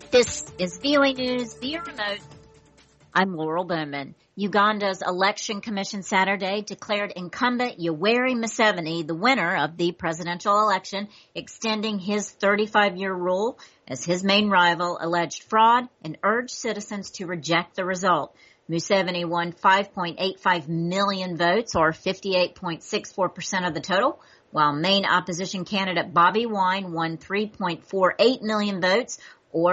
This is VOA News via remote. I'm Laurel Bowman. Uganda's Election Commission Saturday declared incumbent Yoweri Museveni the winner of the presidential election, extending his 35-year rule as his main rival alleged fraud and urged citizens to reject the result. Museveni won 5.85 million votes, or 58.64% of the total, while main opposition candidate Bobby Wine won 3.48 million votes, or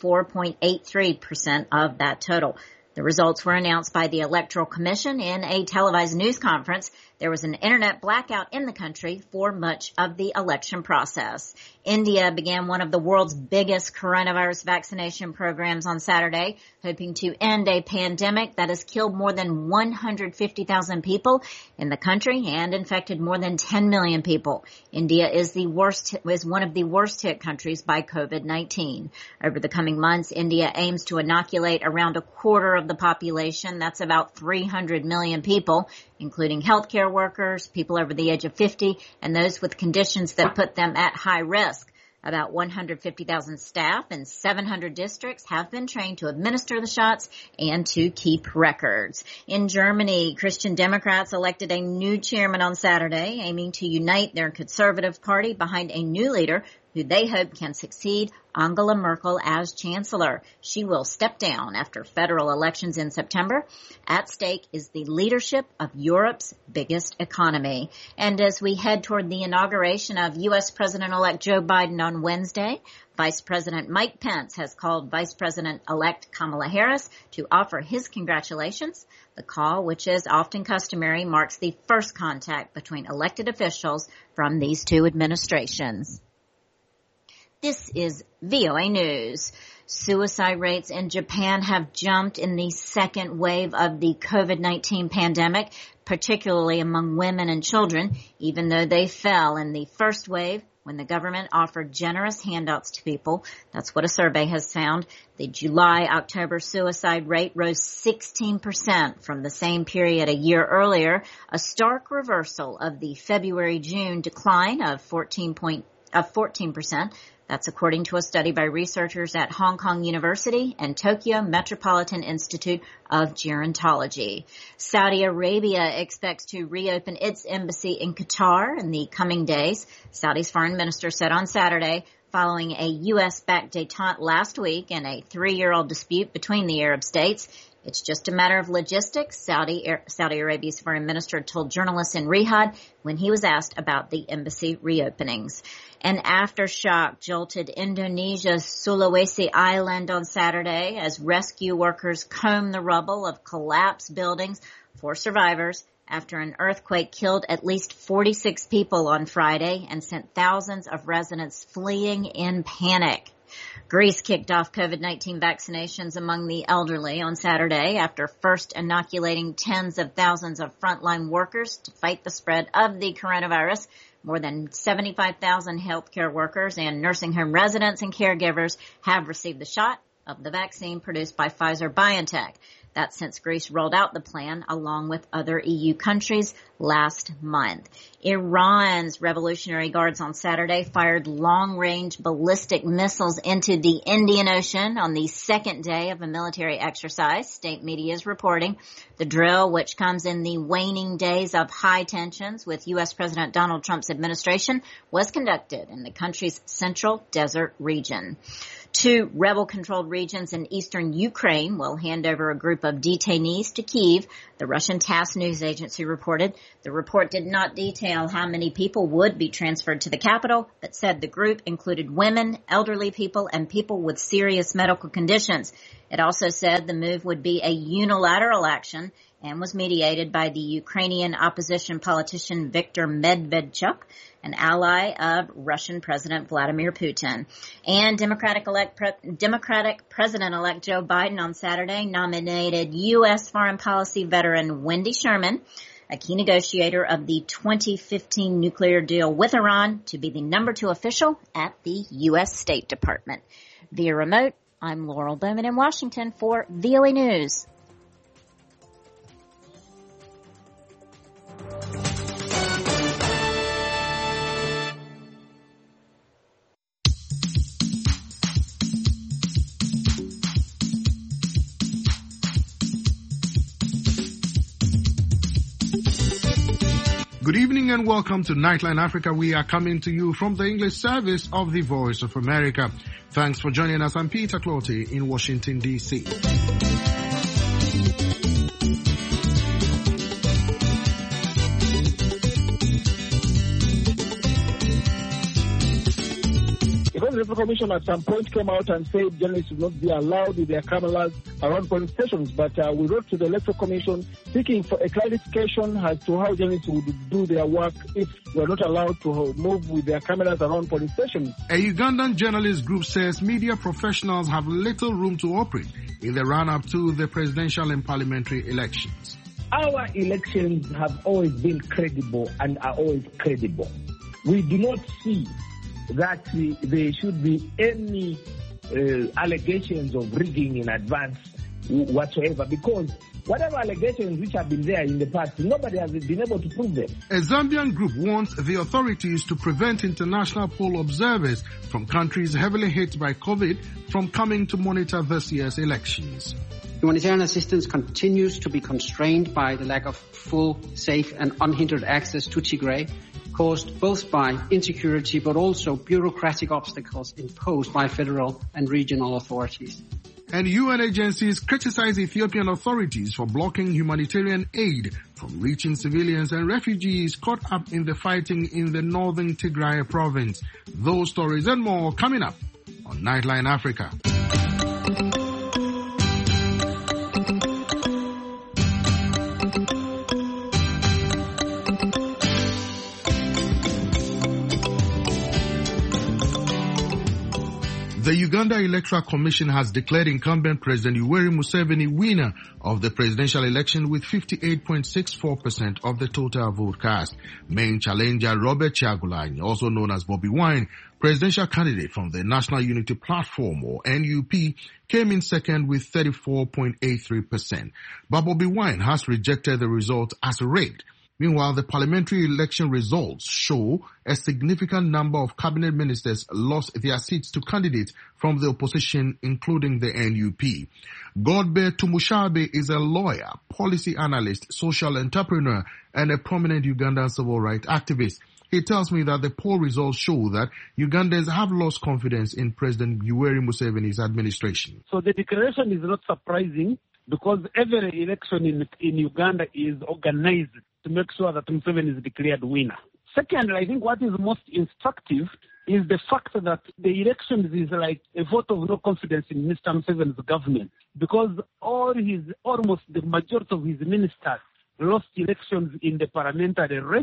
34.83% of that total. The results were announced by the Electoral Commission in a televised news conference. There was an internet blackout in the country for much of the election process. India began one of the world's biggest coronavirus vaccination programs on Saturday, hoping to end a pandemic that has killed more than 150,000 people in the country and infected more than 10 million people. India is one of the worst hit countries by COVID-19. Over the coming months, India aims to inoculate around a quarter of the population. That's about 300 million people, including healthcare workers, people over the age of 50, and those with conditions that put them at high risk. About 150,000 staff and 700 districts have been trained to administer the shots and to keep records. In Germany, Christian Democrats elected a new chairman on Saturday, aiming to unite their conservative party behind a new leader who they hope can succeed Angela Merkel as chancellor. She will step down after federal elections in September. At stake is the leadership of Europe's biggest economy. And as we head toward the inauguration of U.S. President-elect Joe Biden on Wednesday, Vice President Mike Pence has called Vice President-elect Kamala Harris to offer his congratulations. The call, which is often customary, marks the first contact between elected officials from these two administrations. This is VOA News. Suicide rates in Japan have jumped in the second wave of the COVID-19 pandemic, particularly among women and children, even though they fell in the first wave when the government offered generous handouts to people. That's what a survey has found. The July-October suicide rate rose 16% from the same period a year earlier, a stark reversal of the February-June decline of 14%. That's according to a study by researchers at Hong Kong University and Tokyo Metropolitan Institute of Gerontology. Saudi Arabia expects to reopen its embassy in Qatar in the coming days. Saudi's foreign minister said on Saturday, following a U.S.-backed détente last week in a 3-year-old dispute between the Arab states. It's just a matter of logistics, Saudi Arabia's foreign minister told journalists in Riyadh when he was asked about the embassy reopenings. An aftershock jolted Indonesia's Sulawesi Island on Saturday as rescue workers combed the rubble of collapsed buildings for survivors after an earthquake killed at least 46 people on Friday and sent thousands of residents fleeing in panic. Greece kicked off COVID-19 vaccinations among the elderly on Saturday after first inoculating tens of thousands of frontline workers to fight the spread of the coronavirus. More than 75,000 healthcare workers and nursing home residents and caregivers have received the shot of the vaccine produced by Pfizer-BioNTech. That's since Greece rolled out the plan along with other EU countries last month. Iran's Revolutionary Guards on Saturday fired long-range ballistic missiles into the Indian Ocean on the second day of a military exercise, state media is reporting. The drill, which comes in the waning days of high tensions with U.S. President Donald Trump's administration, was conducted in the country's central desert region. 2 rebel-controlled regions in eastern Ukraine will hand over a group of detainees to Kyiv, the Russian TASS news agency reported. The report did not detail how many people would be transferred to the capital, but said the group included women, elderly people, and people with serious medical conditions. It also said the move would be a unilateral action and was mediated by the Ukrainian opposition politician Viktor Medvedchuk, an ally of Russian President Vladimir Putin. And Democratic President-elect Joe Biden on Saturday nominated U.S. foreign policy veteran Wendy Sherman, a key negotiator of the 2015 nuclear deal with Iran, to be the number 2 official at the U.S. State Department. Via remote, I'm Laurel Bowman in Washington for VOA News. Good evening and welcome to Nightline Africa. We are coming to you from the English service of the Voice of America. Thanks for joining us. I'm Peter Clotty in Washington, D.C. The Electoral Commission at some point came out and said journalists would not be allowed with their cameras around polling stations, but we wrote to the Electoral Commission seeking for a clarification as to how journalists would do their work if they are not allowed to move with their cameras around polling stations. A Ugandan journalist group says media professionals have little room to operate in the run-up to the presidential and parliamentary elections. Our elections have always been credible and are always credible. We do not see that there should be any allegations of rigging in advance whatsoever, because whatever allegations which have been there in the past, nobody has been able to prove them. A Zambian group wants the authorities to prevent international poll observers from countries heavily hit by COVID from coming to monitor this year's elections. Humanitarian assistance continues to be constrained by the lack of full, safe and unhindered access to Tigray, caused both by insecurity but also bureaucratic obstacles imposed by federal and regional authorities. And UN agencies criticize Ethiopian authorities for blocking humanitarian aid from reaching civilians and refugees caught up in the fighting in the northern Tigray province. Those stories and more coming up on Nightline Africa. The Uganda Electoral Commission has declared incumbent President Yoweri Museveni winner of the presidential election with 58.64% of the total vote cast. Main challenger Robert Kyagulanyi, also known as Bobi Wine, presidential candidate from the National Unity Platform, or NUP, came in second with 34.83%. But Bobi Wine has rejected the result as rigged. Meanwhile, the parliamentary election results show a significant number of cabinet ministers lost their seats to candidates from the opposition, including the NUP. Godbe Tumushabe is a lawyer, policy analyst, social entrepreneur, and a prominent Ugandan civil rights activist. He tells me that the poll results show that Ugandans have lost confidence in President Yoweri Museveni's administration. So the declaration is not surprising because every election in Uganda is organized to make sure that Museveni is declared winner. Second, I think what is most instructive is the fact that the elections is like a vote of no confidence in Mr. Museveni's government, because almost the majority of his ministers lost elections in the parliamentary race,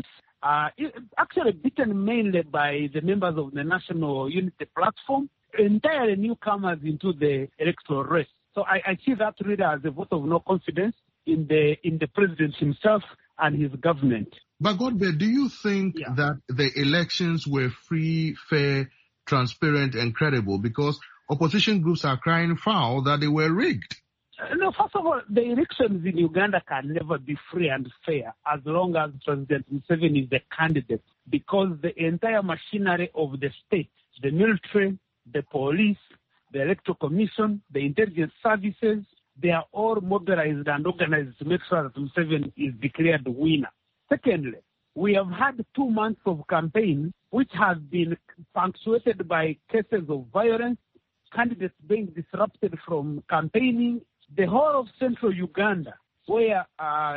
actually beaten mainly by the members of the National Unity Platform, entirely newcomers into the electoral race. So I see that really as a vote of no confidence in the president himself and his government. But Godbe, do you think that the elections were free, fair, transparent, and credible? Because opposition groups are crying foul that they were rigged. No, first of all, the elections in Uganda can never be free and fair as long as President Museveni is the candidate, because the entire machinery of the state, the military, the police, the electoral commission, the intelligence services, they are all mobilized and organized to make sure that Museveni is declared the winner. Secondly, we have had 2 months of campaign which has been punctuated by cases of violence, candidates being disrupted from campaigning. The whole of central Uganda, where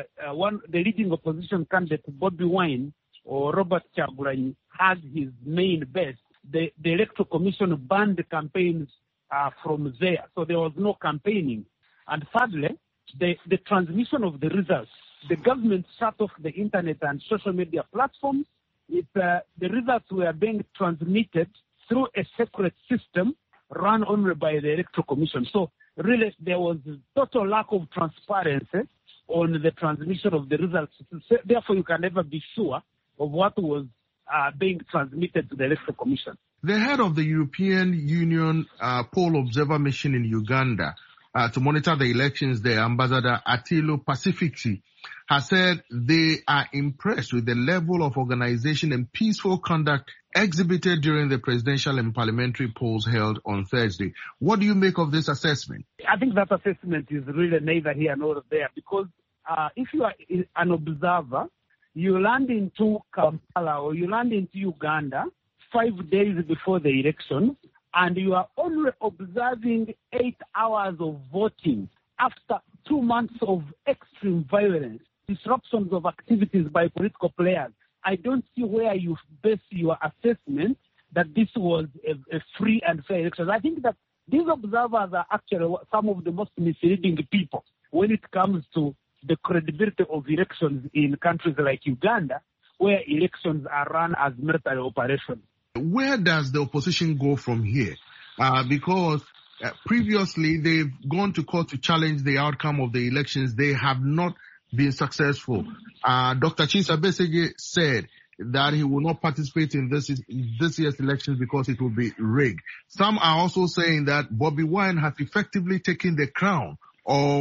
the leading opposition candidate, Bobi Wine or Robert Kyagulanyi, has his main base, the electoral commission banned the campaigns from there. So there was no campaigning. And thirdly, the transmission of the results. The government shut off the internet and social media platforms. The results were being transmitted through a separate system run only by the Electoral Commission. So really, there was total lack of transparency on the transmission of the results. Therefore, you can never be sure of what was being transmitted to the Electoral Commission. The head of the European Union poll observer mission in Uganda to monitor the elections there, Ambassador Attilo Pacifici, has said they are impressed with the level of organization and peaceful conduct exhibited during the presidential and parliamentary polls held on Thursday. What do you make of this assessment? I think that assessment is really neither here nor there, because if you are an observer, you land into Kampala or you land into Uganda 5 days before the election, and you are only observing 8 hours of voting after 2 months of extreme violence, disruptions of activities by political players. I don't see where you base your assessment that this was a free and fair election. I think that these observers are actually some of the most misleading people when it comes to the credibility of elections in countries like Uganda, where elections are run as military operations. Where does the opposition go from here? Because previously they've gone to court to challenge the outcome of the elections. They have not been successful. Dr. Kizza Besigye said that he will not participate in this year's elections because it will be rigged. Some are also saying that Bobi Wine has effectively taken the crown of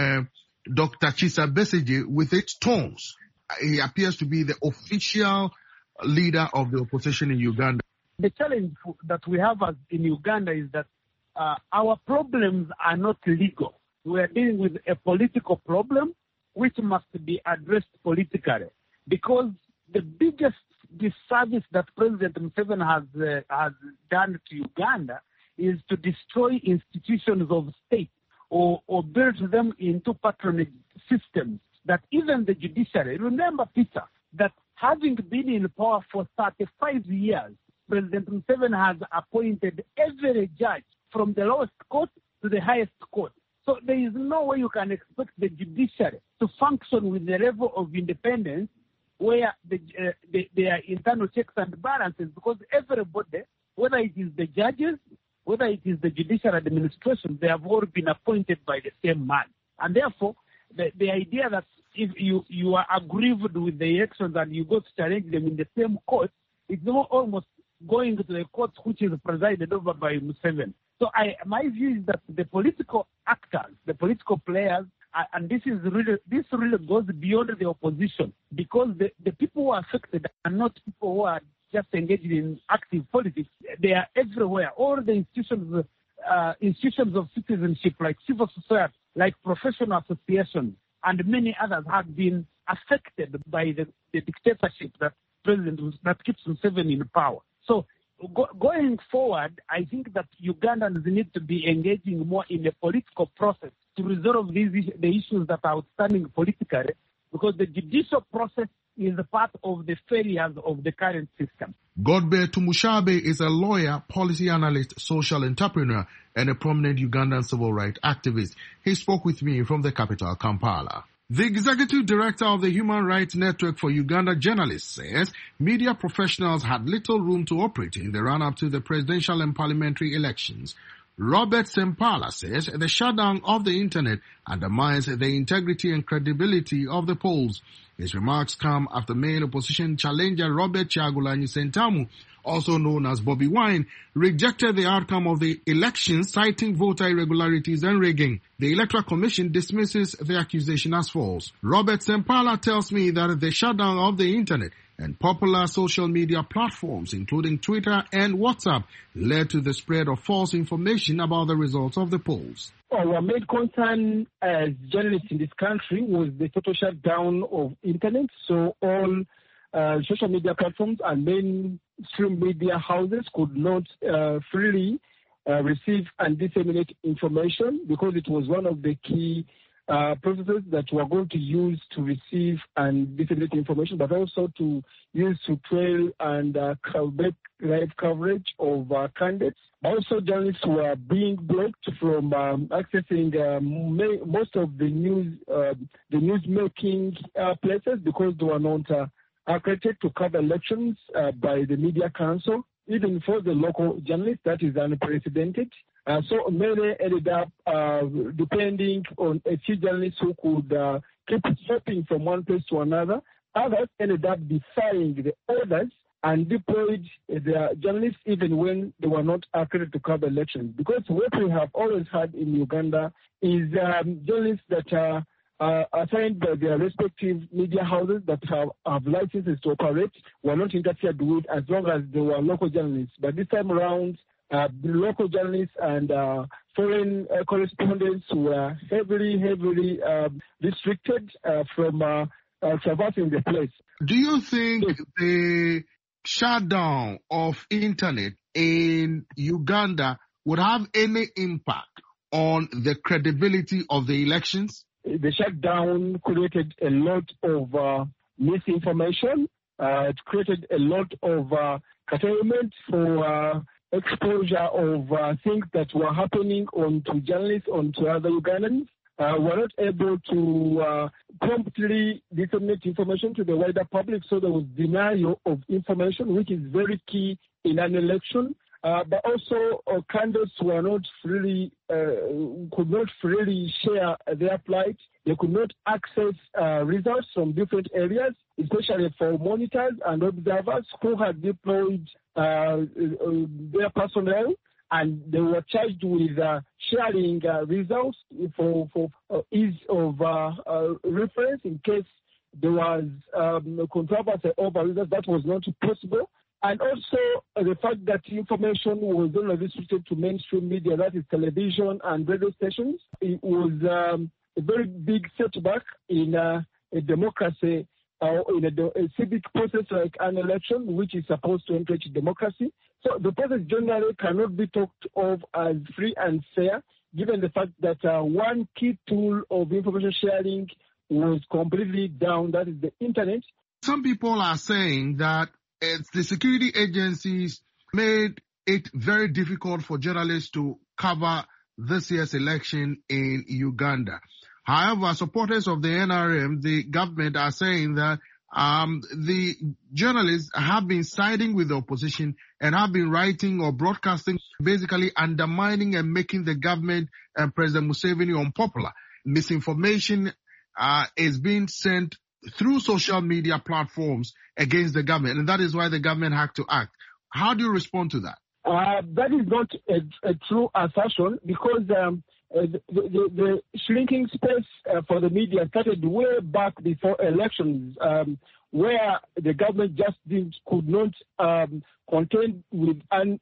Dr. Kizza Besigye with its tongues. He appears to be the official leader of the opposition in Uganda. The challenge that we have in Uganda is that our problems are not legal. We are dealing with a political problem which must be addressed politically, because the biggest disservice that President Museveni has done to Uganda is to destroy institutions of state or build them into patronage systems that even the judiciary, remember, Peter, that having been in power for 35 years, President Museveni has appointed every judge from the lowest court to the highest court. So there is no way you can expect the judiciary to function with the level of independence where there are internal checks and balances, because everybody, whether it is the judges, whether it is the judicial administration, they have all been appointed by the same man. And therefore, the idea that if you are aggrieved with the elections and you go to challenge them in the same court, it's almost going to the court which is presided over by Museveni. So my view is that the political actors, the political players, and this really goes beyond the opposition, because the people who are affected are not people who are just engaged in active politics. They are everywhere. All the institutions of citizenship, like civil society, like professional associations, and many others have been affected by the dictatorship that keeps Museveni in power. So going forward, I think that Ugandans need to be engaging more in the political process to resolve the issues that are outstanding politically, because the judicial process is a part of the failures of the current system. Godbe Tumushabe is a lawyer, policy analyst, social entrepreneur, and a prominent Ugandan civil rights activist. He spoke with me from the capital, Kampala. The executive director of the Human Rights Network for Uganda Journalists says media professionals had little room to operate in the run-up to the presidential and parliamentary elections. Robert Sempala says the shutdown of the internet undermines the integrity and credibility of the polls. His remarks come after main opposition challenger Robert Kyagulanyi Ssentamu, also known as Bobi Wine, rejected the outcome of the election, citing voter irregularities and rigging. The Electoral Commission dismisses the accusation as false. Robert Sempala tells me that the shutdown of the internet and popular social media platforms, including Twitter and WhatsApp, led to the spread of false information about the results of the polls. Our main concern as journalists in this country was the total shutdown of internet. So all social media platforms and mainstream media houses could not freely receive and disseminate information, because it was one of the key processes that we are going to use to receive and disseminate information, but also to use to trail and make live coverage of candidates. Also, journalists were being blocked from accessing most of the news-making places, because they were not accredited to cover elections by the Media Council. Even for the local journalists, that is unprecedented. So many ended up depending on a few journalists who could keep hopping from one place to another. Others ended up defying the orders and deployed their journalists even when they were not accredited to cover elections. Because what we have always had in Uganda is journalists that are assigned by their respective media houses that have licenses to operate were not interfered with, as long as they were local journalists. But this time around, the local journalists and foreign correspondents were heavily restricted from traversing the place. Do you think the shutdown of internet in Uganda would have any impact on the credibility of the elections? The shutdown created a lot of misinformation. It created a lot of curtailment for exposure of things that were happening onto journalists, onto other Ugandans. Were not able to promptly disseminate information to the wider public, so there was denial of information, which is very key in an election. But also, candidates were not freely, could not freely share their plight. They could not access results from different areas, especially for monitors and observers who had deployed their personnel, and they were charged with sharing results for ease of reference in case there was controversy over results. That was not possible. And also the fact that information was only restricted to mainstream media, that is television and radio stations. It was a very big setback in a democracy, in a civic process like an election, which is supposed to encourage democracy. So the process generally cannot be talked of as free and fair, given the fact that one key tool of information sharing was completely down, that is the internet. Some people are saying that the security agencies made it very difficult for journalists to cover this year's election in Uganda. However, supporters of the NRM, the government, are saying that the journalists have been siding with the opposition and have been writing or broadcasting, basically undermining and making the government and President Museveni unpopular. Misinformation is being sent through social media platforms against the government, and that is why the government had to act. How do you respond to that? That is not a true assertion, because the shrinking space for the media started way back before elections, where the government just could not contend with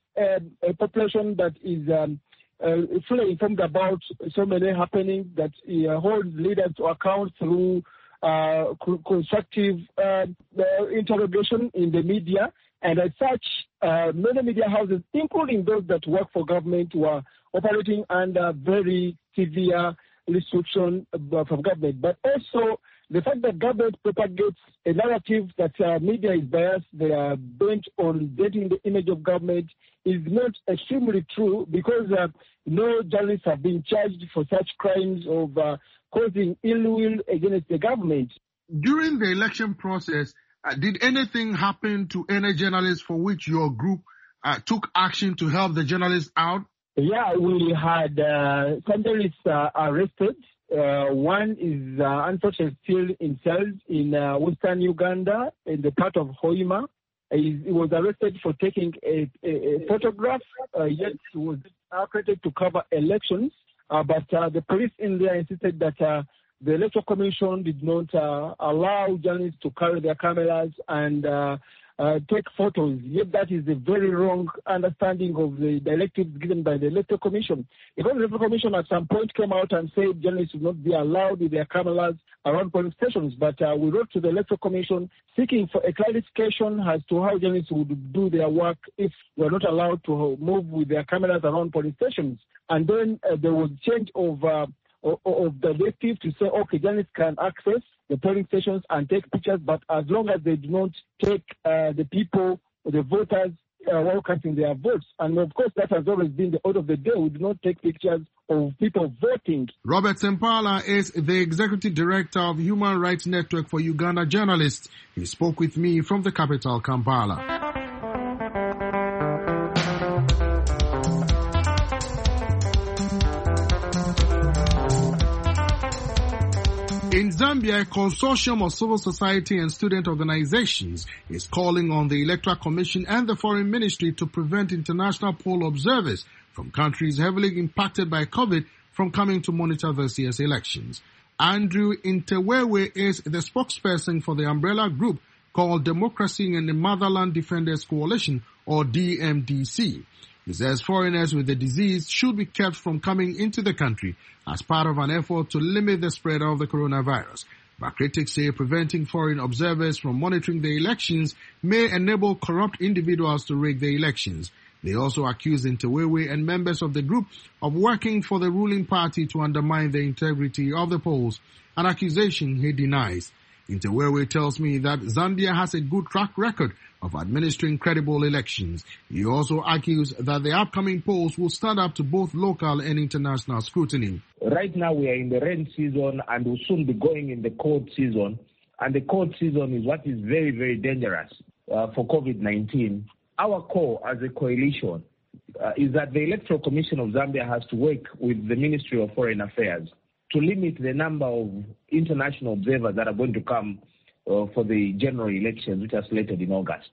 a population that is fully informed about so many happenings, that holds leaders to account through constructive interrogation in the media. And as such, many media houses, including those that work for government, were operating under very severe restriction from government. But also, the fact that government propagates a narrative that media is biased, they are bent on getting the image of government, is not extremely true, because no journalists have been charged for such crimes of causing ill will against the government. During the election process, did anything happen to any journalists for which your group took action to help the journalists out? Yeah, we had some journalists arrested. One is unfortunately still in cells in western Uganda, in the part of Hoima. He was arrested for taking a photograph, yet he was accredited to cover elections. But the police in there insisted that the Electoral Commission did not allow journalists to carry their cameras and take photos. Yet that is a very wrong understanding of the directives given by the Electoral Commission. Because the Electoral Commission at some point came out and said journalists would not be allowed with their cameras around polling stations. But we wrote to the Electoral Commission seeking for a clarification as to how journalists would do their work if they were not allowed to move with their cameras around polling stations. And then there was change of the directive to say, okay, journalists can access the polling stations and take pictures, but as long as they do not take the people, the voters, while casting their votes. And of course, that has always been the order of the day. We do not take pictures of people voting. Robert Sempala is the Executive Director of Human Rights Network for Uganda Journalists. He spoke with me from the capital, Kampala. In Zambia, a consortium of civil society and student organizations is calling on the Electoral Commission and the Foreign Ministry to prevent international poll observers from countries heavily impacted by COVID from coming to monitor this year's elections. Andrew Intewewe is the spokesperson for the umbrella group called Democracy in the Motherland Defenders Coalition, or DMDC. He says foreigners with the disease should be kept from coming into the country as part of an effort to limit the spread of the coronavirus. But critics say preventing foreign observers from monitoring the elections may enable corrupt individuals to rig the elections. They also accuse Ntewewe and members of the group of working for the ruling party to undermine the integrity of the polls, an accusation he denies. Ntewewe tells me that Zambia has a good track record of administering credible elections. He also argues that the upcoming polls will stand up to both local and international scrutiny. Right now we are in the rain season and we'll soon be going in the cold season. And the cold season is what is very, very dangerous for COVID-19. Our call as a coalition is that the Electoral Commission of Zambia has to work with the Ministry of Foreign Affairs to limit the number of international observers that are going to come for the general elections, which are slated in August.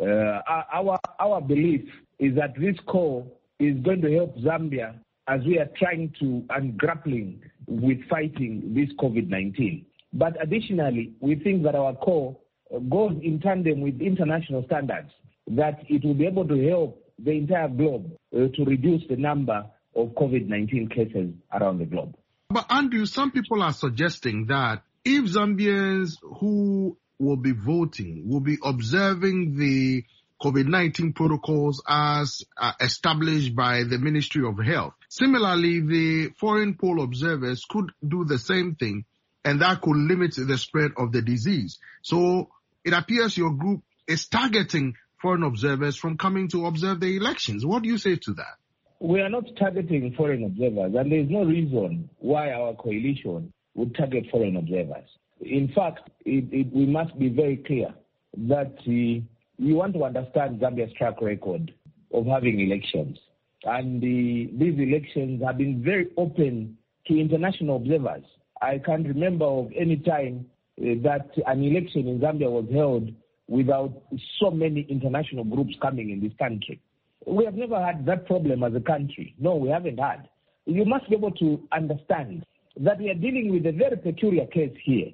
Our belief is that this call is going to help Zambia as we are trying to and grappling with fighting this COVID-19. But additionally, we think that our call goes in tandem with international standards, that it will be able to help the entire globe to reduce the number of COVID-19 cases around the globe. But Andrew, some people are suggesting that if Zambians who will be voting will be observing the COVID-19 protocols as established by the Ministry of Health, similarly, the foreign poll observers could do the same thing, and that could limit the spread of the disease. So it appears your group is targeting foreign observers from coming to observe the elections. What do you say to that? We are not targeting foreign observers, and there is no reason why our coalition would target foreign observers. In fact, we must be very clear that we want to understand Zambia's track record of having elections. And these elections have been very open to international observers. I can't remember of any time that an election in Zambia was held without so many international groups coming in this country. We have never had that problem as a country. No, we haven't had. You must be able to understand that we are dealing with a very peculiar case here.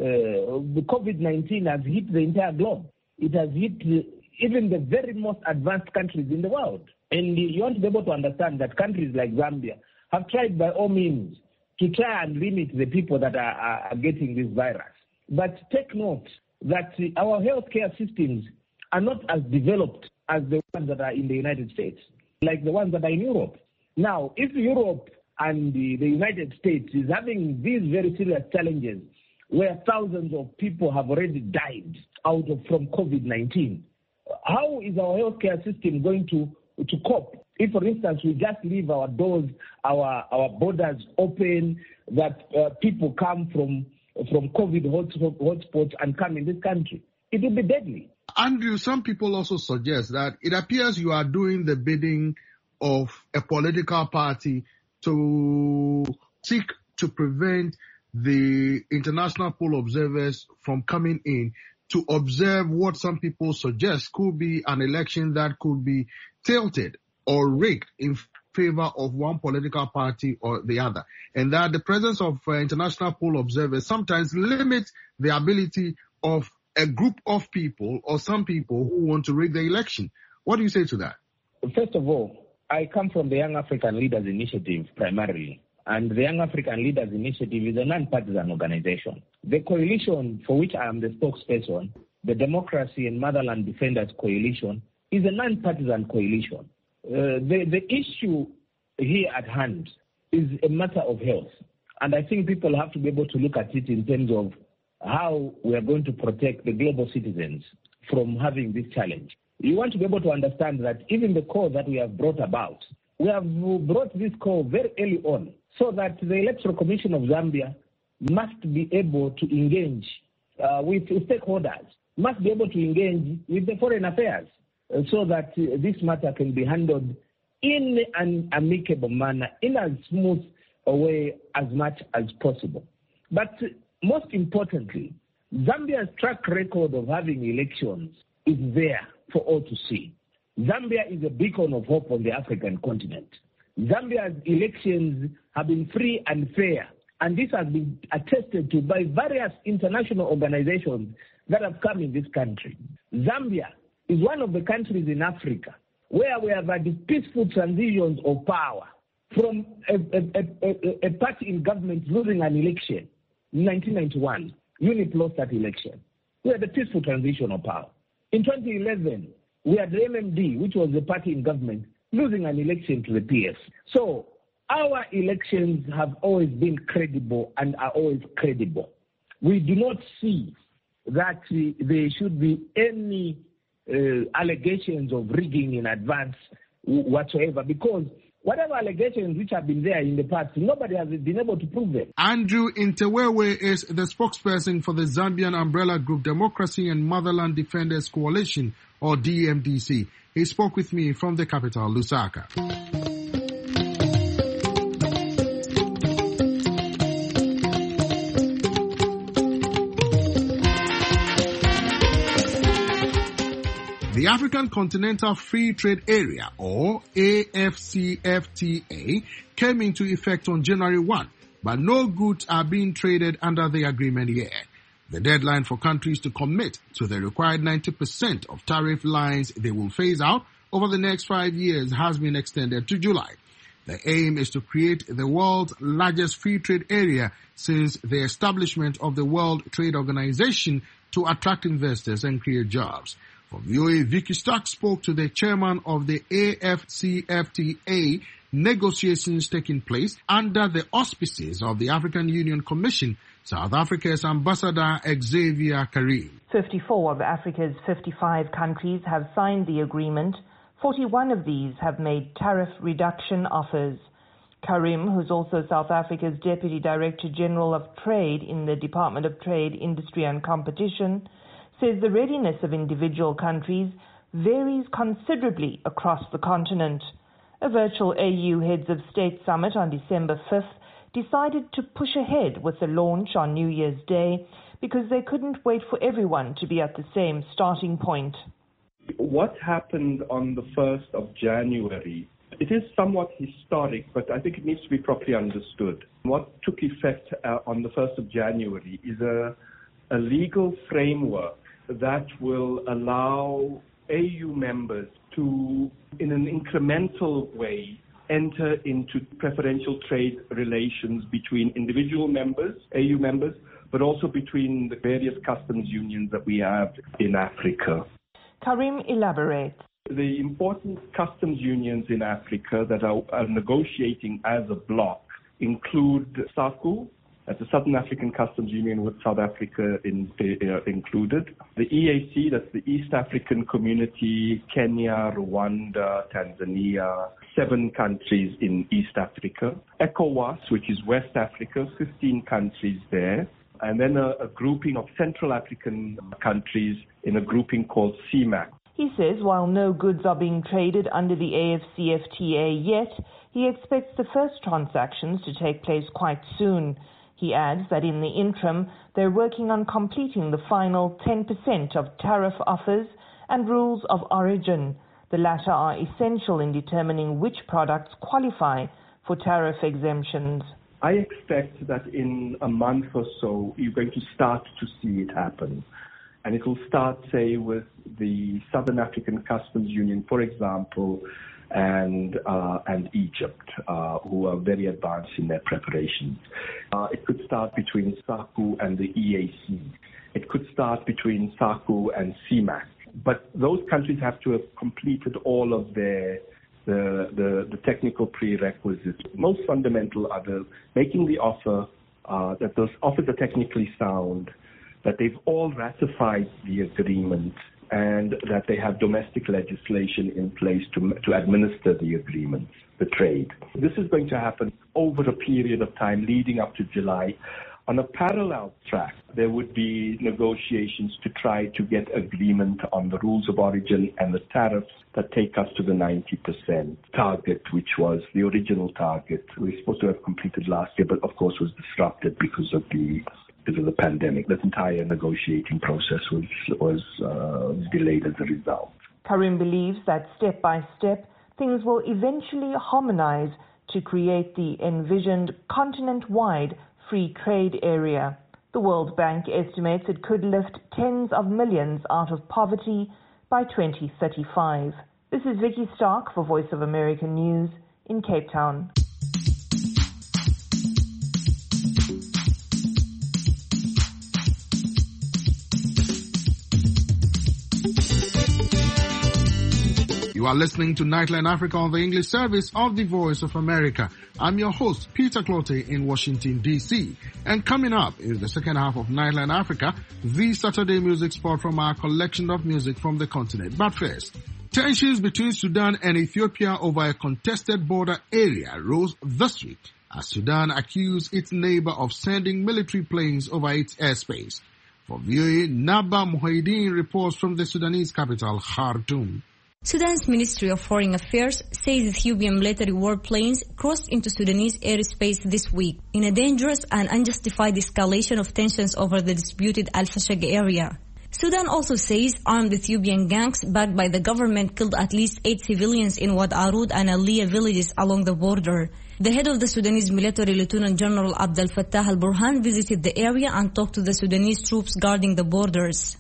The COVID-19 has hit the entire globe. It has hit even the very most advanced countries in the world. And you want to be able to understand that countries like Zambia have tried by all means to try and limit the people that are getting this virus. But take note that our healthcare systems are not as developed as the ones that are in the United States, like the ones that are in Europe. Now, if Europe and the United States is having these very serious challenges where thousands of people have already died from COVID-19, how is our healthcare system going to cope? If, for instance, we just leave our doors, our borders open, that people come from COVID hotspots and come in this country, it will be deadly. Andrew, some people also suggest that it appears you are doing the bidding of a political party to seek to prevent the international poll observers from coming in to observe what some people suggest could be an election that could be tilted or rigged in favor of one political party or the other, and that the presence of international poll observers sometimes limits the ability of a group of people or some people who want to rig the election. What do you say to that? First of all, I come from the Young African Leaders Initiative primarily, and the Young African Leaders Initiative is a non-partisan organization. The coalition for which I am the spokesperson, the Democracy and Motherland Defenders Coalition, is a non-partisan coalition. The issue here at hand is a matter of health, and I think people have to be able to look at it in terms of how we are going to protect the global citizens from having this challenge. You want to be able to understand that even the call that we have brought about, we have brought this call very early on so that the Electoral Commission of Zambia must be able to engage with stakeholders, must be able to engage with the foreign affairs so that this matter can be handled in an amicable manner, in as smooth a way as much as possible. But most importantly, Zambia's track record of having elections is there for all to see. Zambia is a beacon of hope on the African continent. Zambia's elections have been free and fair, and this has been attested to by various international organizations that have come in this country. Zambia is one of the countries in Africa where we have had peaceful transitions of power from a party in government losing an election in 1991 UNIP lost that election. We had a peaceful transition of power. In 2011, we had the MMD, which was the party in government, losing an election to the PS. So our elections have always been credible and are always credible. We do not see that there should be any allegations of rigging in advance whatsoever, because whatever allegations which have been there in the past, nobody has been able to prove them. Andrew Intewewe is the spokesperson for the Zambian umbrella group Democracy and Motherland Defenders Coalition, or DMDC. He spoke with me from the capital, Lusaka. The African Continental Free Trade Area, or AFCFTA, came into effect on January 1, but no goods are being traded under the agreement yet. The deadline for countries to commit to the required 90% of tariff lines they will phase out over the next 5 years has been extended to July. The aim is to create the world's largest free trade area since the establishment of the World Trade Organization to attract investors and create jobs. For VOA, Vicky Stark spoke to the chairman of the AFCFTA negotiations taking place under the auspices of the African Union Commission, South Africa's Ambassador Xavier Karim. 54 of Africa's 55 countries have signed the agreement. 41 of these have made tariff reduction offers. Karim, who's also South Africa's Deputy Director General of Trade in the Department of Trade, Industry and Competition, says the readiness of individual countries varies considerably across the continent. A virtual AU Heads of State summit on December 5th decided to push ahead with the launch on New Year's Day because they couldn't wait for everyone to be at the same starting point. What happened on the 1st of January, it is somewhat historic, but I think it needs to be properly understood. What took effect on the 1st of January is a legal framework that will allow AU members to, in an incremental way, enter into preferential trade relations between individual members, AU members, but also between the various customs unions that we have in Africa. Karim elaborates. The important customs unions in Africa that are negotiating as a bloc include SACU, that's the Southern African Customs Union with South Africa included. The EAC, that's the East African Community, Kenya, Rwanda, Tanzania, 7 countries in East Africa. ECOWAS, which is West Africa, 15 countries there. And then a grouping of Central African countries in a grouping called CEMAC. He says while no goods are being traded under the AFCFTA yet, he expects the first transactions to take place quite soon. He adds that in the interim, they're working on completing the final 10% of tariff offers and rules of origin. The latter are essential in determining which products qualify for tariff exemptions. I expect that in a month or so, you're going to start to see it happen. And it will start, say, with the Southern African Customs Union, for example, and Egypt, who are very advanced in their preparations. It could start between SACU and the EAC. It could start between SACU and CEMAC. But those countries have to have completed all of the technical prerequisites. Most fundamental are making the offer, that those offers are technically sound, that they've all ratified the agreement, and that they have domestic legislation in place to administer the agreement, the trade. This is going to happen over a period of time leading up to July. On a parallel track, there would be negotiations to try to get agreement on the rules of origin and the tariffs that take us to the 90% target, which was the original target. We were supposed to have completed last year, but of course was disrupted because of the pandemic. The entire negotiating process was delayed as a result. Karim believes that step by step, things will eventually harmonize to create the envisioned continent-wide free trade area. The World Bank estimates it could lift tens of millions out of poverty by 2035. This is Vicky Stark for Voice of America News in Cape Town. You are listening to Nightline Africa on the English service of the Voice of America. I'm your host, Peter Clottey in Washington, D.C. And coming up is the second half of Nightline Africa, the Saturday music spot from our collection of music from the continent. But first, tensions between Sudan and Ethiopia over a contested border area rose this week as Sudan accused its neighbor of sending military planes over its airspace. For VOA, Naba Muhaideen reports from the Sudanese capital, Khartoum. Sudan's Ministry of Foreign Affairs says Ethiopian military warplanes crossed into Sudanese airspace this week in a dangerous and unjustified escalation of tensions over the disputed Al-Fashaq area. Sudan also says armed Ethiopian gangs backed by the government killed at least 8 civilians in Wad Arud and Aliyah villages along the border. The head of the Sudanese military, Lieutenant General Abdel Fattah al-Burhan, visited the area and talked to the Sudanese troops guarding the borders.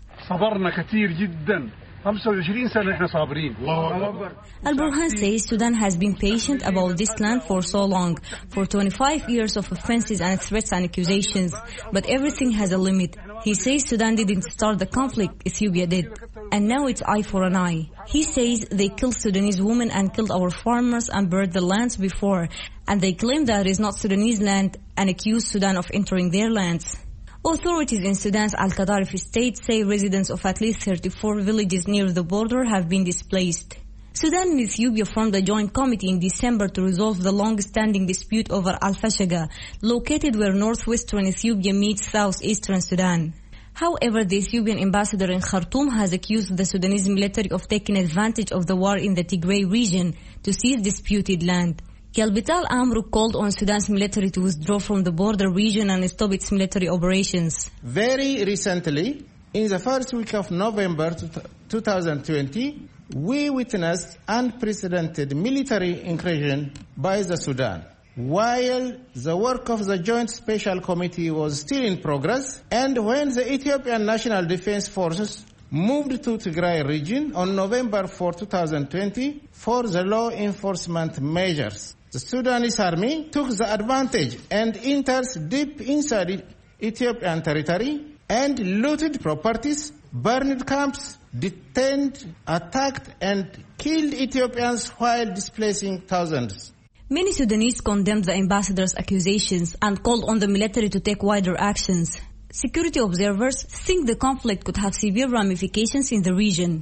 Al-Burhan says Sudan has been patient about this land for so long, for 25 years of offenses and threats and accusations, but everything has a limit. He says Sudan didn't start the conflict, Ethiopia did, and now it's eye for an eye. He says they killed Sudanese women and killed our farmers and burned the lands before, and they claim that it is not Sudanese land and accuse Sudan of entering their lands. Authorities in Sudan's Al-Qadarif state say residents of at least 34 villages near the border have been displaced. Sudan and Ethiopia formed a joint committee in December to resolve the long-standing dispute over Al-Fashaq, located where northwestern Ethiopia meets southeastern Sudan. However, the Ethiopian ambassador in Khartoum has accused the Sudanese military of taking advantage of the war in the Tigray region to seize disputed land. Kalbital Amru called on Sudan's military to withdraw from the border region and stop its military operations. Very recently, in the first week of November 2020, we witnessed unprecedented military incursion by the Sudan. While the work of the Joint Special Committee was still in progress, and when the Ethiopian National Defense Forces moved to Tigray region on November 4, 2020 for the law enforcement measures, the Sudanese army took the advantage and enters deep inside Ethiopian territory and looted properties, burned camps, detained, attacked and killed Ethiopians while displacing thousands. Many Sudanese condemned the ambassador's accusations and called on the military to take wider actions. Security observers think the conflict could have severe ramifications in the region.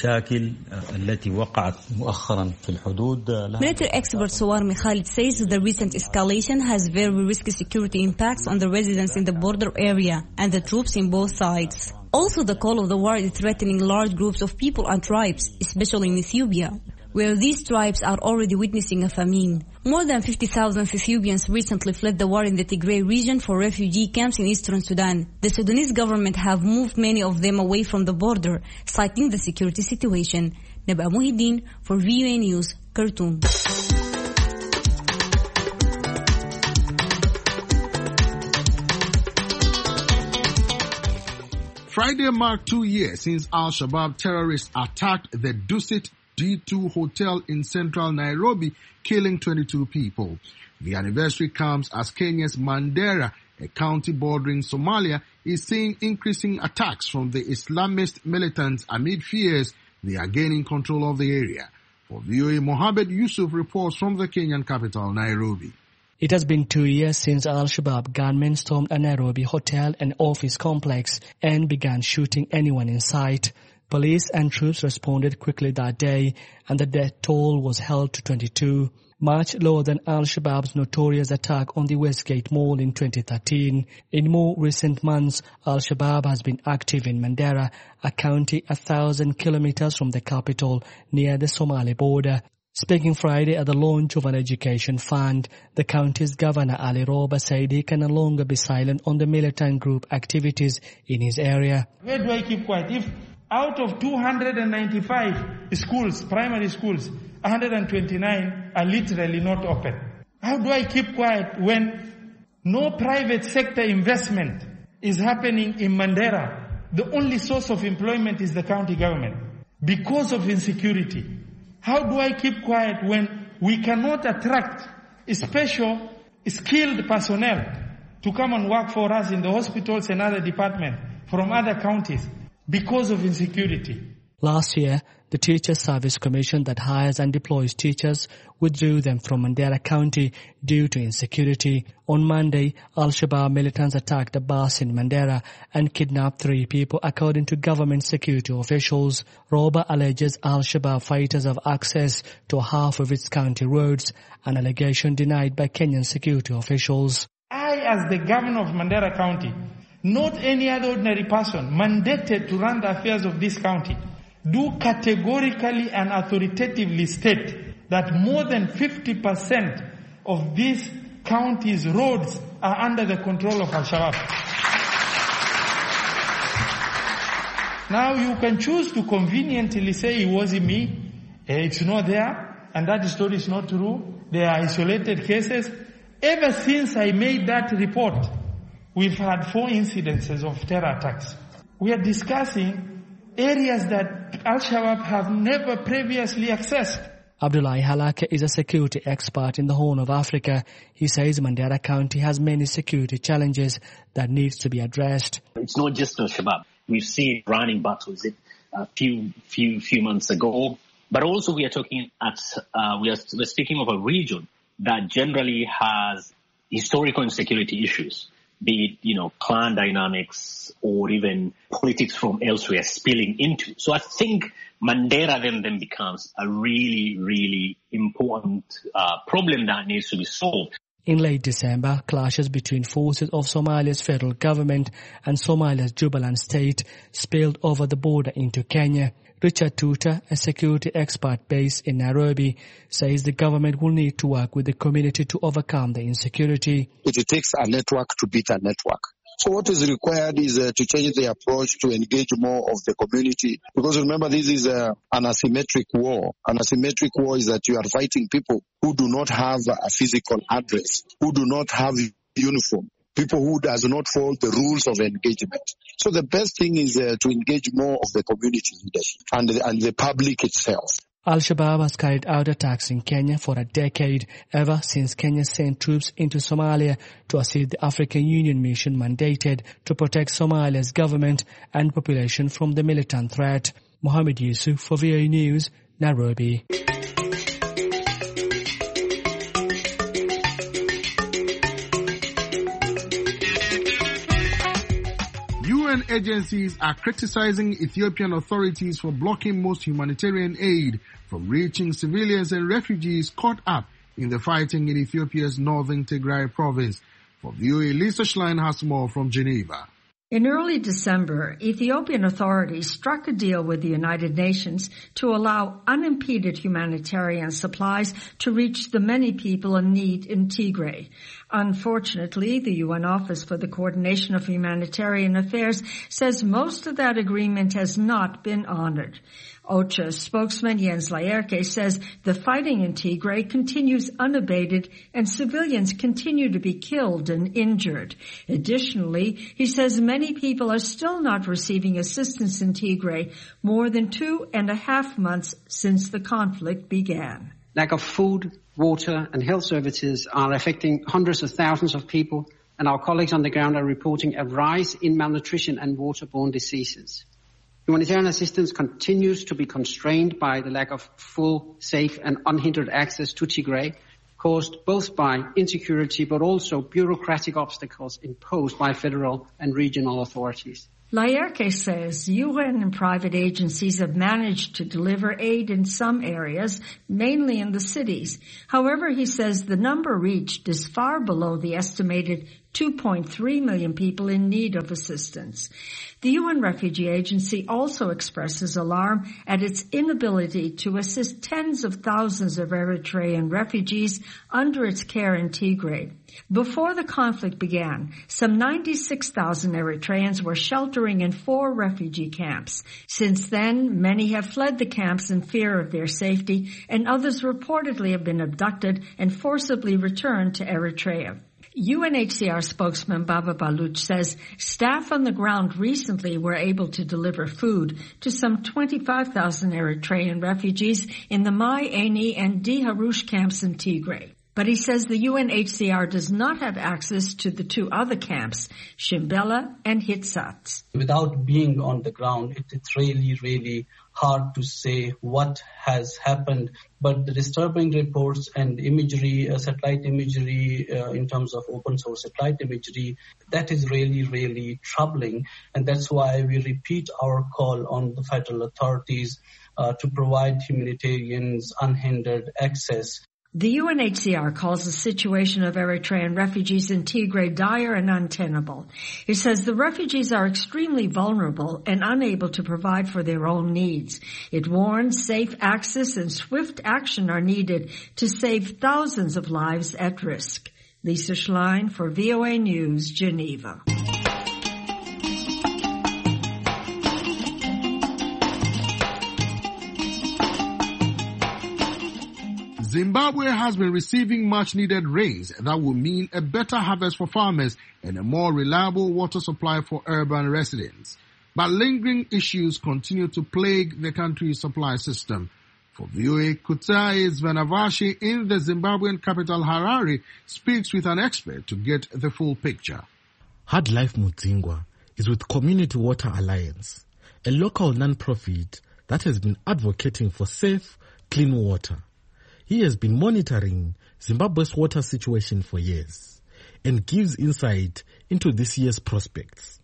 Military expert Sawarmi Khalid says the recent escalation has very risky security impacts on the residents in the border area and the troops in both sides. Also, the call of the war is threatening large groups of people and tribes, especially in Ethiopia, where these tribes are already witnessing a famine. More than 50,000 Ethiopians recently fled the war in the Tigray region for refugee camps in eastern Sudan. The Sudanese government have moved many of them away from the border, citing the security situation. Naba Muhaideen for VOA News, Khartoum. Friday marked 2 years since Al-Shabaab terrorists attacked the Dusit D2 hotel in central Nairobi, killing 22 people. The anniversary comes as Kenya's Mandera, a county bordering Somalia, is seeing increasing attacks from the Islamist militants amid fears they are gaining control of the area. For VOA, Mohammed Yusuf reports from the Kenyan capital, Nairobi. It has been 2 years since Al-Shabaab gunmen stormed a Nairobi hotel and office complex and began shooting anyone in sight. Police and troops responded quickly that day, and the death toll was held to 22, much lower than Al-Shabaab's notorious attack on the Westgate Mall in 2013. In more recent months, Al-Shabaab has been active in Mandera, a county 1,000 kilometers from the capital, near the Somali border. Speaking Friday at the launch of an education fund, the county's governor Ali Roba said he can no longer be silent on the militant group activities in his area. Where do I keep quiet? If out of 295 schools, primary schools, 129 are literally not open. How do I keep quiet when no private sector investment is happening in Mandera? The only source of employment is the county government because of insecurity. How do I keep quiet when we cannot attract special skilled personnel to come and work for us in the hospitals and other departments from other counties? Because of insecurity. Last year, The Teacher Service Commission that hires and deploys teachers withdrew them from Mandera County due to insecurity. On Monday, Al-Shabaab militants attacked a bus in Mandera and kidnapped 3 people, according to government security officials. Roba alleges Al-Shabaab fighters have access to half of its county roads, an allegation denied by Kenyan security officials. I, as the governor of Mandera County, not any other ordinary person mandated to run the affairs of this county, do categorically and authoritatively state that more than 50% of this county's roads are under the control of Al-Shabaab. Now you can choose to conveniently say it wasn't me, it's not there, and that story is not true. They are isolated cases. Ever since I made that report, we've had 4 incidences of terror attacks. We are discussing areas that Al-Shabaab have never previously accessed. Abdullahi Halake is a security expert in the Horn of Africa. He says Mandera County has many security challenges that needs to be addressed. It's not just Al-Shabaab. We've seen running battles a few months ago, but also we are talking we're speaking of a region that generally has historical insecurity issues, be it, clan dynamics or even politics from elsewhere spilling into. So I think Mandera then becomes a really, really important problem that needs to be solved. In late December, clashes between forces of Somalia's federal government and Somalia's Jubaland state spilled over the border into Kenya. Richard Tuta, a security expert based in Nairobi, says the government will need to work with the community to overcome the insecurity. It takes a network to beat a network. So what is required is to change the approach to engage more of the community. Because remember, this is an asymmetric war. An asymmetric war is that you are fighting people who do not have a physical address, who do not have uniform, people who does not follow the rules of engagement. So the best thing is to engage more of the community leadership and the public itself. Al-Shabaab has carried out attacks in Kenya for a decade, ever since Kenya sent troops into Somalia to assist the African Union mission mandated to protect Somalia's government and population from the militant threat. Mohammed Yusuf for VOA News, Nairobi. UN agencies are criticizing Ethiopian authorities for blocking most humanitarian aid from reaching civilians and refugees caught up in the fighting in Ethiopia's northern Tigray province. For VOA, Lisa Schlein has more from Geneva. In early December, Ethiopian authorities struck a deal with the United Nations to allow unimpeded humanitarian supplies to reach the many people in need in Tigray. Unfortunately, the UN Office for the Coordination of Humanitarian Affairs says most of that agreement has not been honored. OCHA spokesman Jens Laerke says the fighting in Tigray continues unabated and civilians continue to be killed and injured. Additionally, he says many people are still not receiving assistance in Tigray more than 2.5 months since the conflict began. Lack of food, water and health services are affecting hundreds of thousands of people, and our colleagues on the ground are reporting a rise in malnutrition and waterborne diseases. Humanitarian assistance continues to be constrained by the lack of full, safe and unhindered access to Tigray, caused both by insecurity but also bureaucratic obstacles imposed by federal and regional authorities. Laerke says UN and private agencies have managed to deliver aid in some areas, mainly in the cities. However, he says the number reached is far below the estimated 2.3 million people in need of assistance. The UN Refugee Agency also expresses alarm at its inability to assist tens of thousands of Eritrean refugees under its care in Tigray. Before the conflict began, some 96,000 Eritreans were sheltering in 4 refugee camps. Since then, many have fled the camps in fear of their safety, and others reportedly have been abducted and forcibly returned to Eritrea. UNHCR spokesman Baba Baluch says staff on the ground recently were able to deliver food to some 25,000 Eritrean refugees in the Mai Eni and Di Harush camps in Tigray. But he says the UNHCR does not have access to the 2 other camps, Shimbela and Hitsats. Without being on the ground, it's really, really hard to say what has happened, but the disturbing reports and imagery, satellite imagery in terms of open source satellite imagery, that is really, really troubling. And that's why we repeat our call on the federal authorities to provide humanitarians unhindered access. The UNHCR calls the situation of Eritrean refugees in Tigray dire and untenable. It says the refugees are extremely vulnerable and unable to provide for their own needs. It warns safe access and swift action are needed to save thousands of lives at risk. Lisa Schlein for VOA News, Geneva. Zimbabwe has been receiving much-needed rains that will mean a better harvest for farmers and a more reliable water supply for urban residents. But lingering issues continue to plague the country's supply system. For VOA, Kutais Vanavashi in the Zimbabwean capital Harare speaks with an expert to get the full picture. Hard Life Mudzingwa is with Community Water Alliance, a local non-profit that has been advocating for safe, clean water. He has been monitoring Zimbabwe's water situation for years and gives insight into this year's prospects.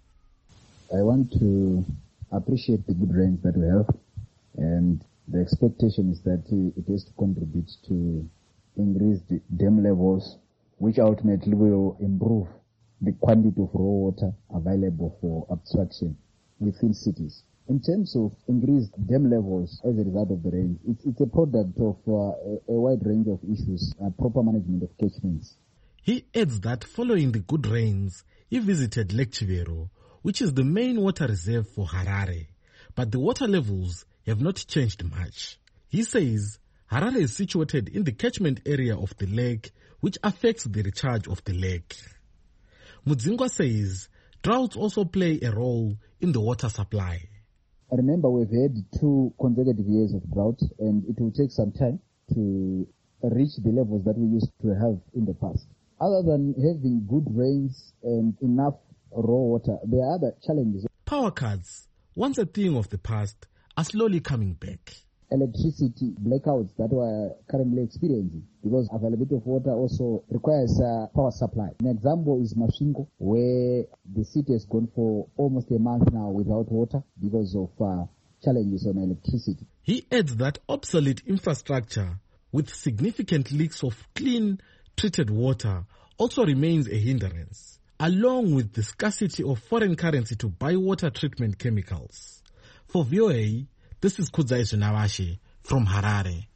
I want to appreciate the good rains that we have, and the expectation is that it is to contribute to increased dam levels, which ultimately will improve the quantity of raw water available for abstraction within cities. In terms of increased dam levels as a result of the rain, it's a product of a wide range of issues, proper management of catchments. He adds that following the good rains, he visited Lake Chivero, which is the main water reserve for Harare, but the water levels have not changed much. He says Harare is situated in the catchment area of the lake, which affects the recharge of the lake. Mudzingwa says droughts also play a role in the water supply. Remember, we've had 2 consecutive years of drought, and it will take some time to reach the levels that we used to have in the past. Other than having good rains and enough raw water, there are other challenges. Power cuts, once a thing of the past, are slowly coming back. Electricity blackouts that we're currently experiencing, because availability of water also requires power supply. An example is Masvingo, where the city has gone for almost a month now without water because of challenges on electricity. He adds that obsolete infrastructure with significant leaks of clean, treated water also remains a hindrance, along with the scarcity of foreign currency to buy water treatment chemicals. For VOA, this is Kudzai Vanavashi from Harare.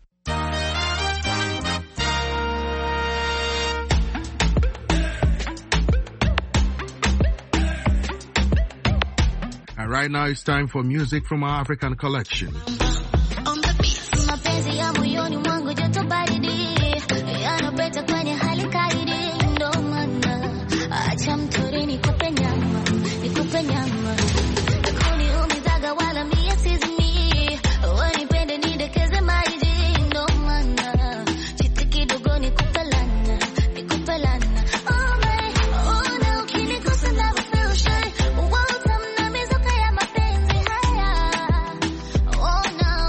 And right now it's time for music from our African collection. Oh no.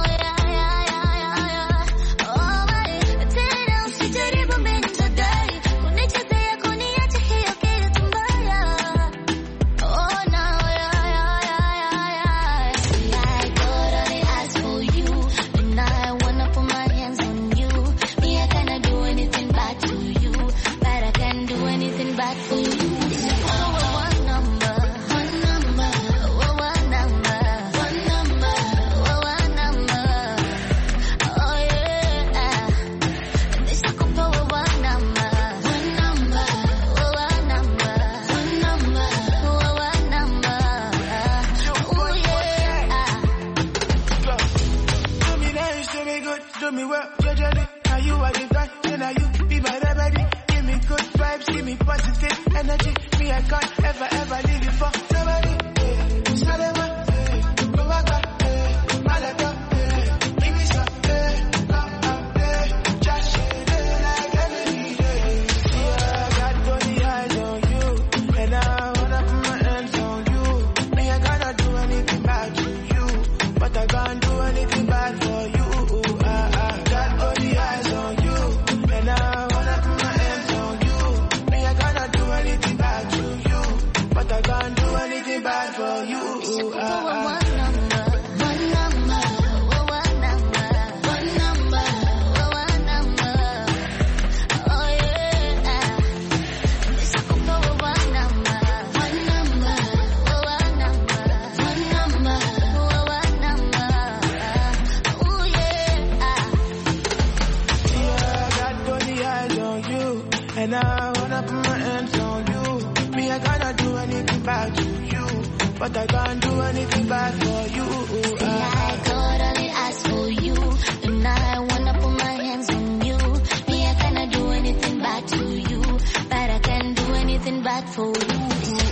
And I wanna put my hands on you. Me, I cannot do anything bad to you, but I can't do anything bad for you. I could only ask for you, and I wanna put my hands on you. Me, I cannot do anything bad to you, but I can't do anything bad for you.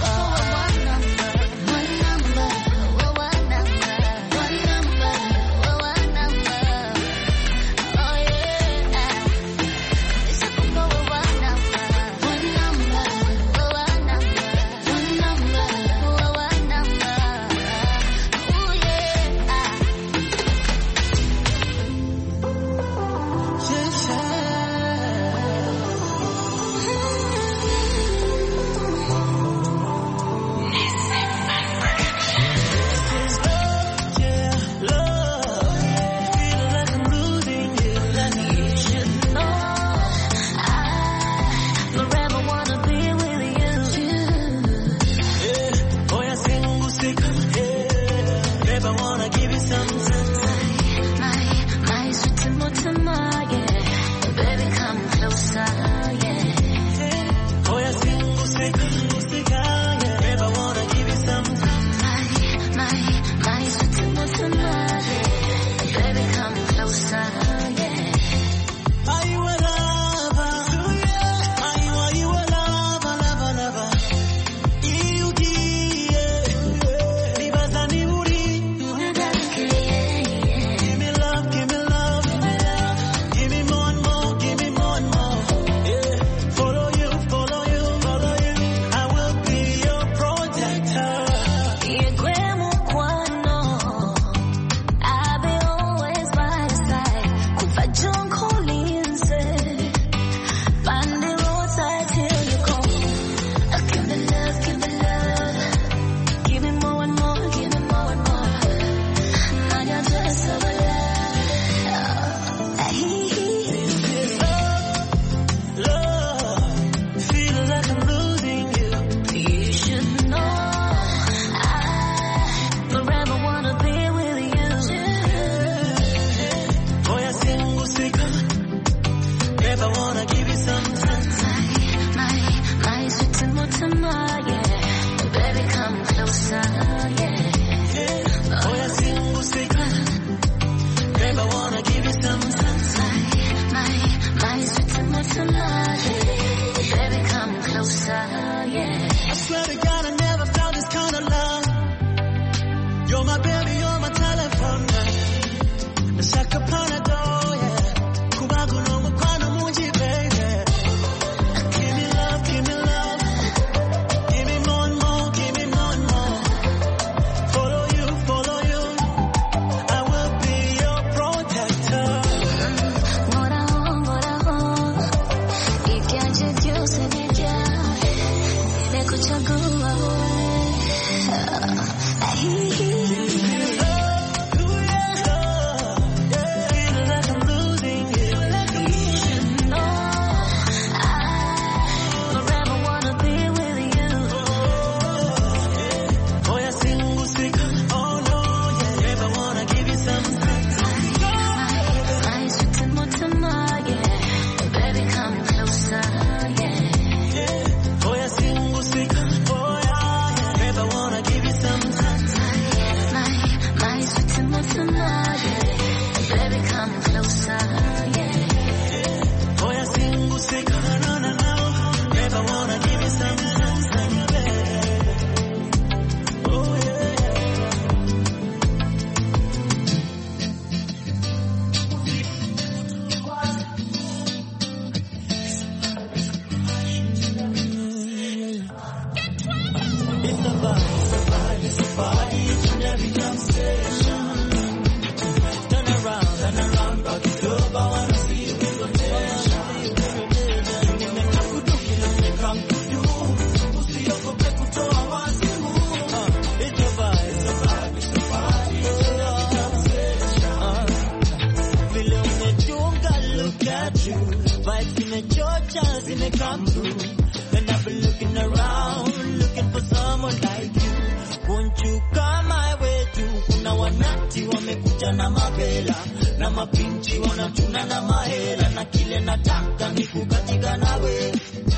Come through, and I've been looking around, looking for someone like you. Won't you come my way too? Kuna wanati wamekuja na mabela na mapinchi wanachuna na mahela, na kile nataka ni kukatika nawe.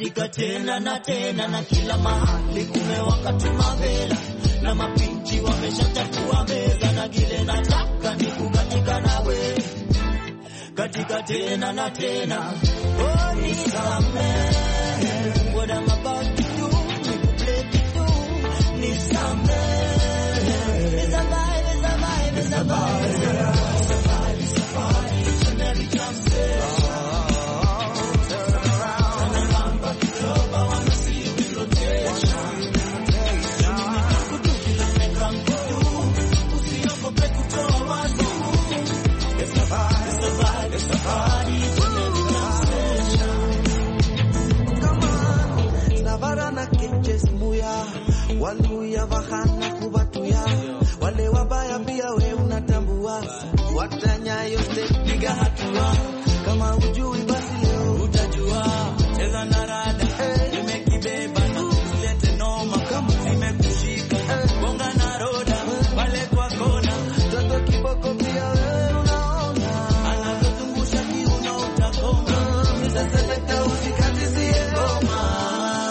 katika tena na tena, na kila mahali kumewaka tumavela, na mapinchi wameshachafua meza, na kile nataka ni kukatika nawe katika tena na tena. Oh, nisamehe, what I'm about to do, nikuplay to, nisamehe. It's a vibe, it's a vibe, it's a vibe, it's a vibe, it's a vibe, it's a vibe, each and every time say, turn around, back it up, I wanna see you in rotation. Kila mekam kudu, usiogope kutoa wazo. It's a vibe, it's a vibe, it's a vibe, each and every conversation. Come on, Savara na Kinches Muya, Waluya Vahana Kubatuya, wale wabaya pia we unatambua, watanya yote piga hatua, kama ujui basi leo utajua, cheza na rada, nimekibeba na usilete noma, kama zimekushika, bonga na roda, pale kwa kona, toto kiboko pia we unaona, anazungusha kiuno utakoma, Mr. Selector usikatizie ngoma.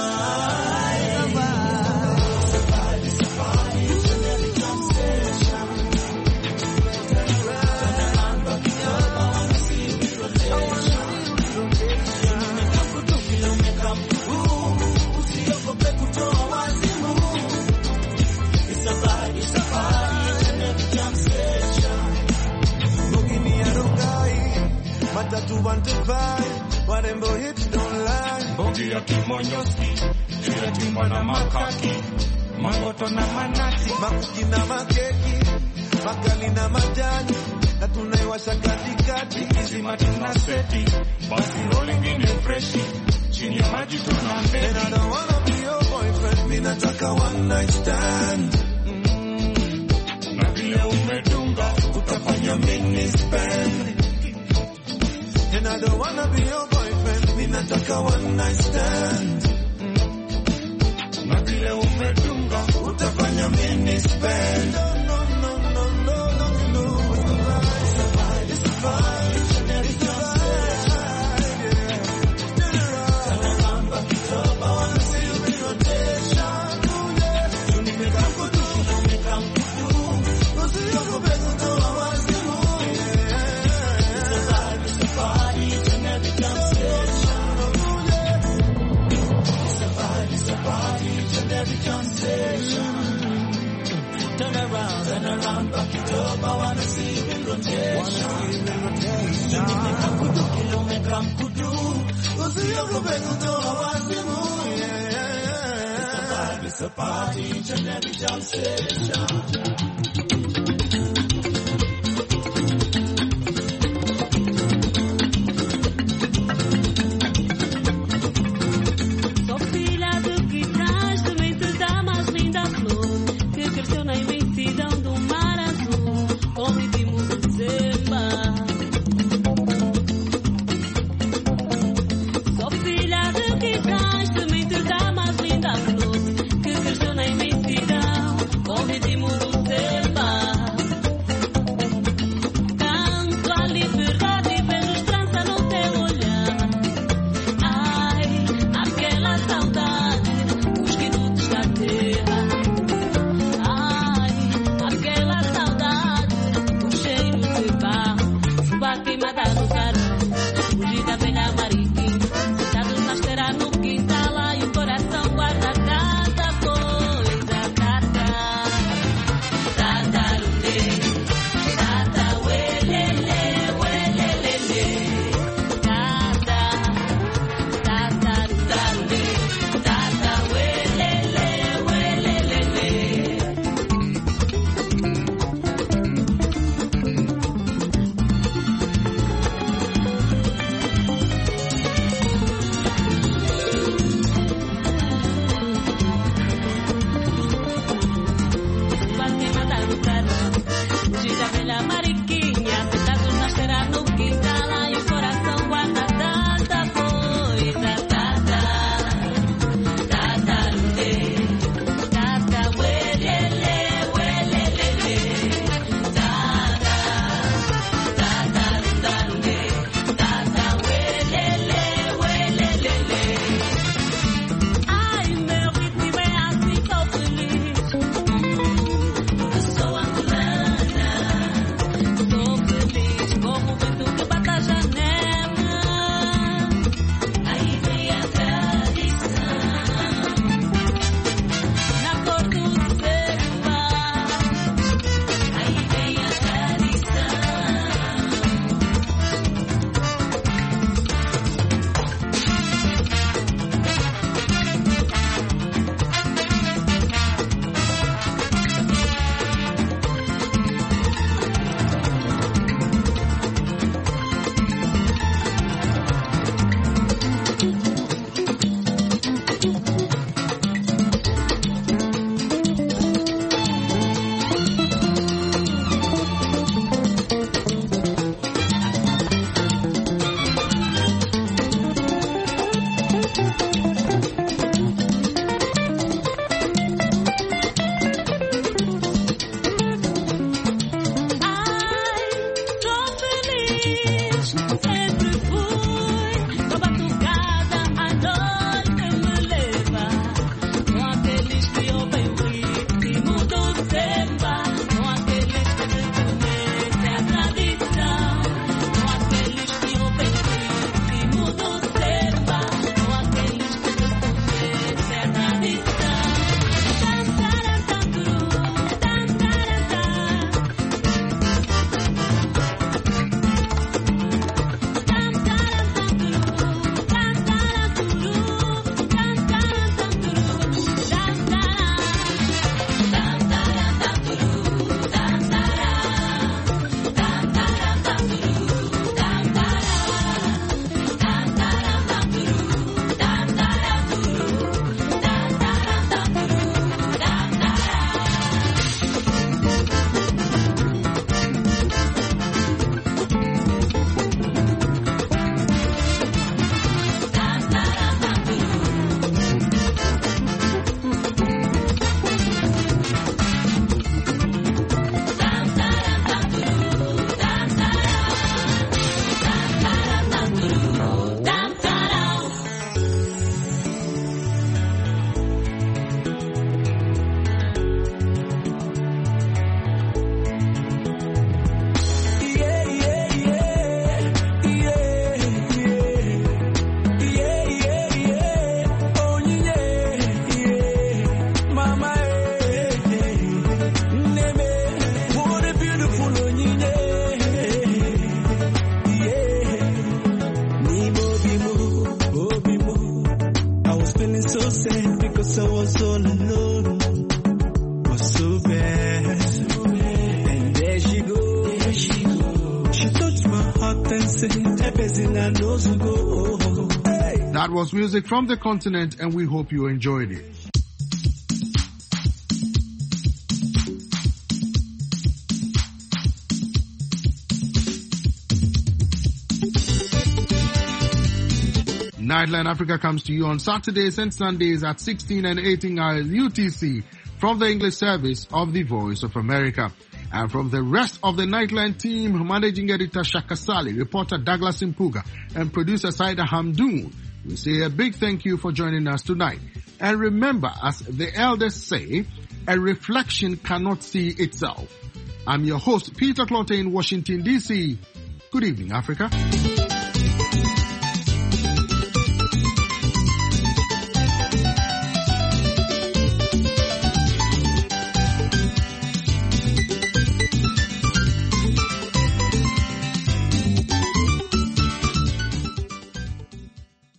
Matatu 1 to 5, warembo hips don't lie. Bogi ya kimonyoski, ya timba na makaki, mangoto na manati, makuki na makeki, makali na majani, na tunaiwasha katikati, kizima tuna seti, basi rolling in a freshi, chini ya maji tuna mbedi. And I don't wanna be your boyfriend, mi nataka one night stand. Na vile umedunga, utafanya mini spend. And I don't wanna be your boyfriend, mi nataka one night stand. Na vile umedunga, utafanya mini spend. No, no, no, no, no, no, no. It's a vibe, it's a vibe, it's a vibe, it's a vibe, yeah. Turn around, back it up, I wanna see you in rotation, yeah. You need me come to do, you need me come to do. No, see you go back to do, I wanna see you, yeah. It's a vibe, it's a vibe, each and every conversation, yeah. It's a vibe, it's a vibe, each and every conversation. Turn around, back it up, I wanna see you in rotation. You need me come to do, kilo me come to do. No, see you go back to do, I wanna see you, yeah. It's a vibe, it's a party, each and every conversation. Com ritmo do once I was all alone, was so bad. And there she goes. She touched my heart and said, "Ebezina knows who go." That was music from the continent, and we hope you enjoyed it. Nightline Africa comes to you on Saturdays and Sundays at 16 and 18 hours UTC from the English service of the Voice of America. And from the rest of the Nightline team, managing editor Shaka Sali, reporter Douglas Impuga, and producer Saida Hamdoun, we say a big thank you for joining us tonight. And remember, as the elders say, a reflection cannot see itself. I'm your host, Peter Clotte in Washington, D.C. Good evening, Africa.